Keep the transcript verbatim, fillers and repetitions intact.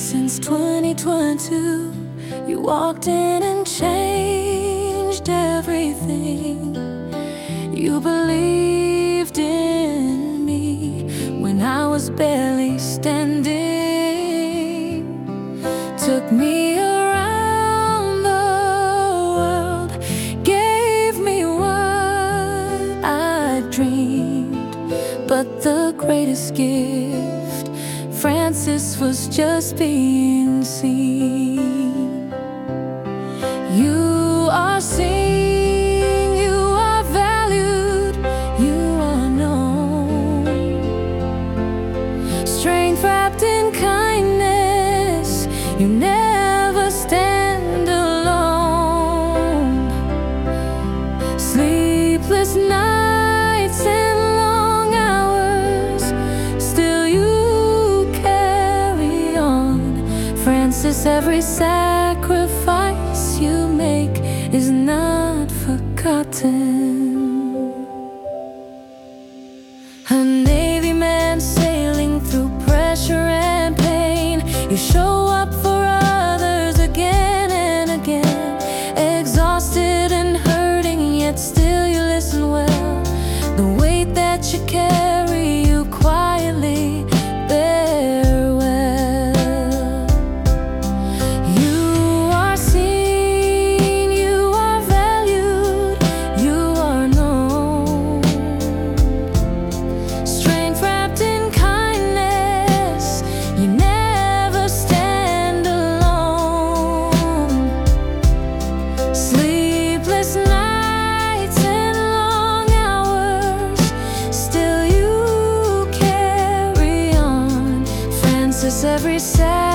since twenty twenty-two. You walked in and changed everything. You believed in me when I was barely standing. Took me around the world, gave me what I dreamed. But the greatest gift, Francis, was just being seen. You are seen, you are valued, you are known. Strength wrapped in kindness, you never stand alone. Sleepless nights and long hours, still you carry on. Francis, every sacrifice you make is not forgotten. A Navy man sailing through pressure and pain, you show up for others again and again. Exhausted and hurting, yet still you listen well. The weight that you carry, you quietly bear well. You are seen, you are valued, you are known. Strength wrapped in kindness, you never stand alone. Sleepless nights and long hours, still you carry on. Francis, every sad